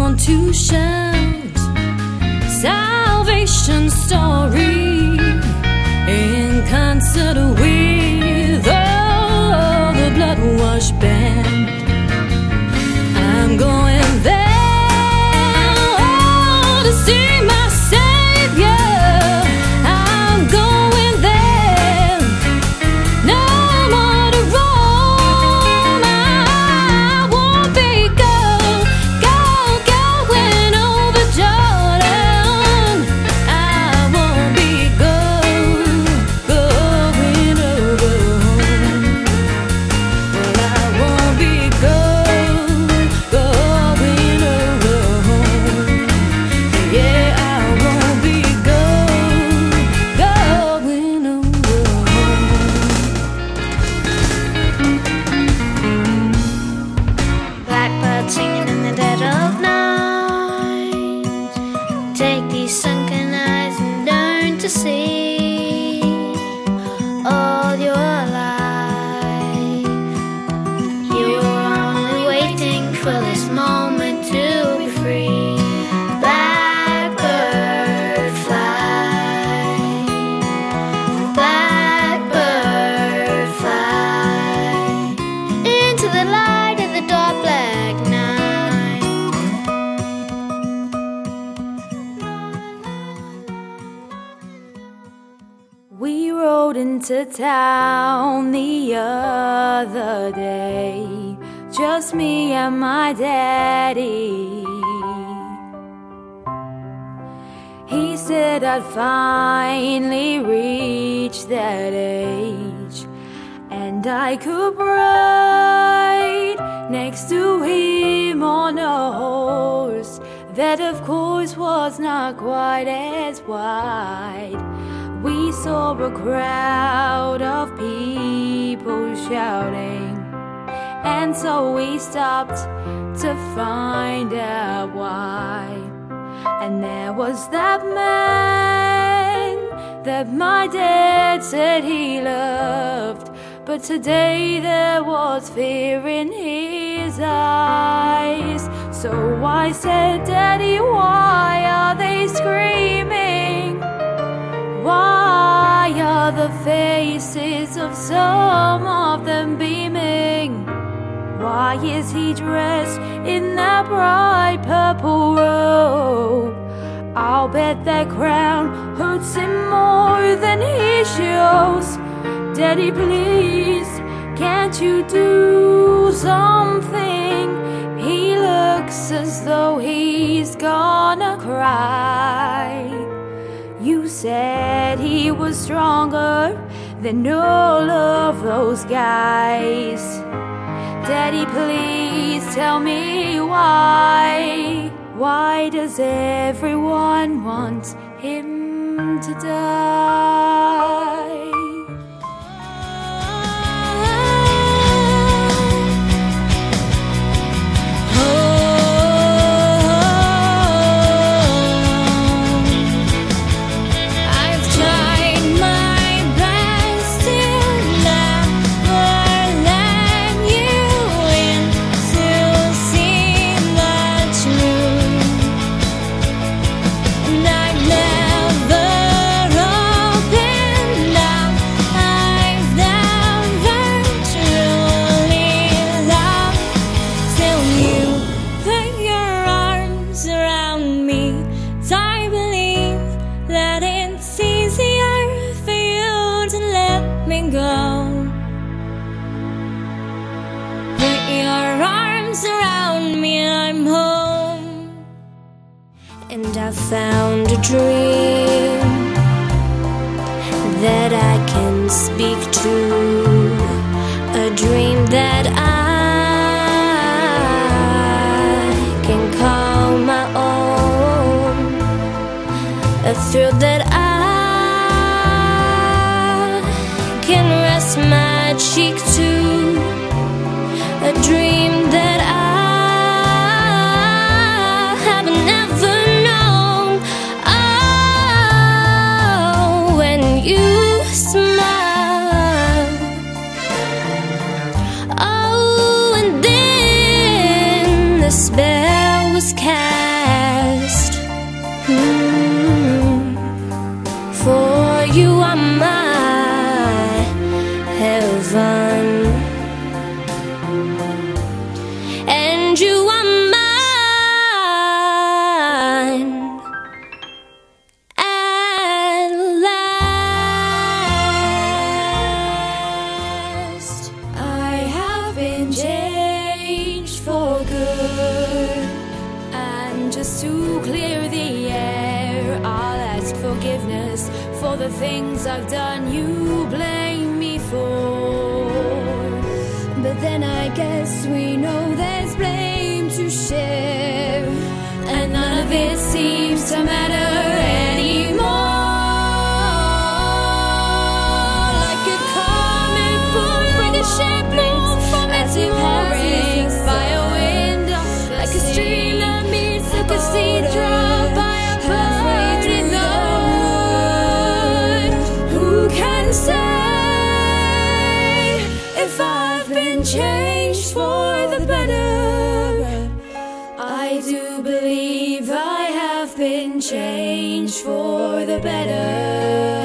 want to shout salvation story in concert with all the blood-washed band. I'm going there to see my Savior. I'm going there, no more to roam. I won't be going over Jordan. I won't be going over home. Well, I won't be going over home. Yeah, I won't be going over home. Blackbird singing in the dead of night. Take these sunken eyes and learn to see all your life. You're only waiting for this moment to be free. Blackbird fly, blackbird fly into the light of the dark black night. We rode into town the other day, just me and my daddy. He said I'd finally reached that age, and I could ride next to him on a horse that of course was not quite as wide. We saw a crowd of people shouting, and so we stopped to find out why. And there was that man that my dad said he loved, but today there was fear in his eyes. So I said, Daddy, why are they screaming? Why are the faces of some of them beaming? Why is he dressed in that bright purple robe? I'll bet that crown hurts him more than he shows. Daddy, please, can't you do something? He looks as though he's gonna cry. You said he was stronger than all of those guys. Daddy, please tell me why. Why does everyone want him to die? And I found a dream that I can speak to, a dream that I can call my own, a thrill that I can rest my cheek to, a dream that I have never known. Oh, when you smile, oh, and then the spell was cast. to clear the air. I'll ask forgiveness for the things I've done you blame me for. But then I guess we know there's blame to share, and none of it seems to matter anymore. Like a comic book ricochet blown from as it passes by a window, like a stream that meets a cathedral by a bird in the wood. Who can say if I've been changed for the better? I do believe I have been changed for the better,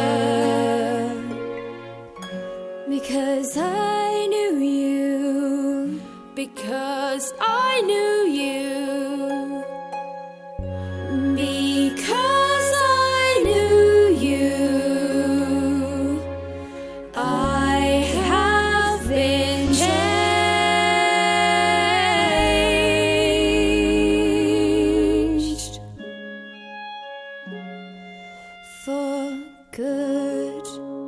because I knew you, because I knew you, because I knew you, I have been changed for good.